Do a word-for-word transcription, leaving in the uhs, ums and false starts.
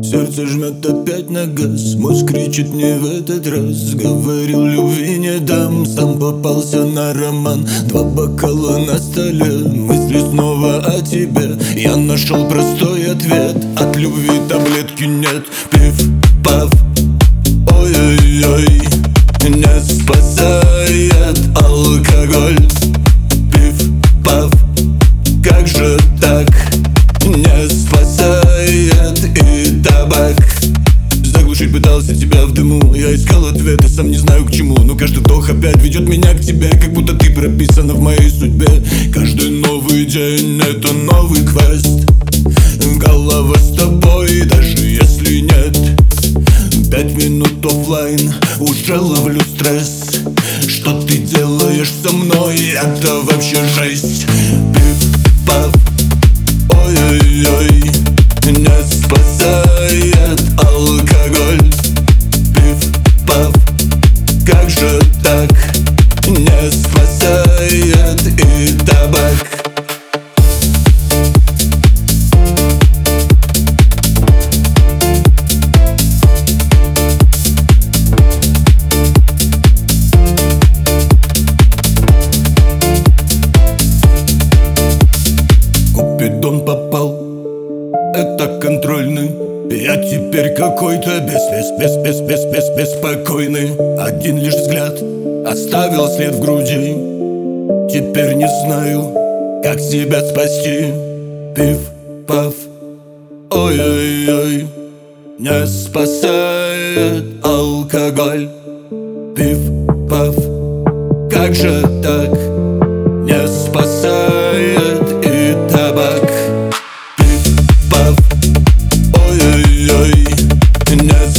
Сердце жмет опять на газ, мозг кричит не в этот раз. Говорил, любви не дам, сам попался на роман. Два бокала на столе, мысли снова о тебе. Я нашел простой ответ, от любви таблетки нет. Пиф-паф, ой-ой-ой, не спасает алкоголь. Пиф-паф, как же так? Не спасает и табак. Заглушить пытался тебя в дыму, я искал ответы, сам не знаю к чему. Но каждый вдох опять ведет меня к тебе, как будто ты прописана в моей судьбе. Каждый новый день — это новый квест. Голова с тобой, даже если нет. Пять минут оффлайн, уже ловлю стресс. Что ты делаешь со мной, это вообще жесть. Пиф-паф, ой-ой-ой, не спасает алкоголь. Пиф-паф, как же так? Не спасает и табак. Купидон попал, это контрольный. Я теперь какой-то без, без, без, без, без, без, беспокойный. Один лишь взгляд оставил след в груди. Теперь не знаю, как себя спасти. Пиф-паф, ой-ой-ой, не спасает алкоголь. Пиф-паф, как же так? Не спасает и табак. Пиф-паф, ой-ой-ой, не